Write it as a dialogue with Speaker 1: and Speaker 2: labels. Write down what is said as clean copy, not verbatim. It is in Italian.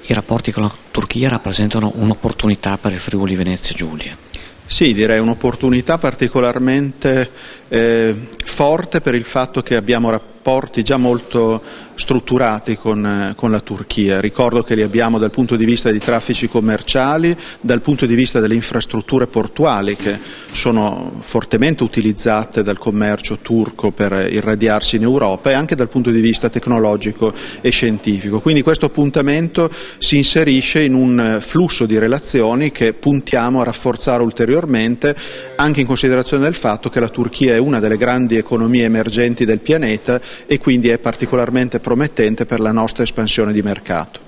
Speaker 1: i rapporti con la Turchia rappresentano un'opportunità per il Friuli Venezia Giulia.
Speaker 2: Sì, direi un'opportunità particolarmente forte per il fatto che abbiamo rapporti già molto strutturati con la Turchia. Ricordo che li abbiamo dal punto di vista dei traffici commerciali, dal punto di vista delle infrastrutture portuali che sono fortemente utilizzate dal commercio turco per irradiarsi in Europa, e anche dal punto di vista tecnologico e scientifico. Quindi questo appuntamento si inserisce in un flusso di relazioni che puntiamo a rafforzare ulteriormente, anche in considerazione del fatto che la Turchia è una delle grandi economie emergenti del pianeta e quindi è particolarmente promettente per la nostra espansione di mercato.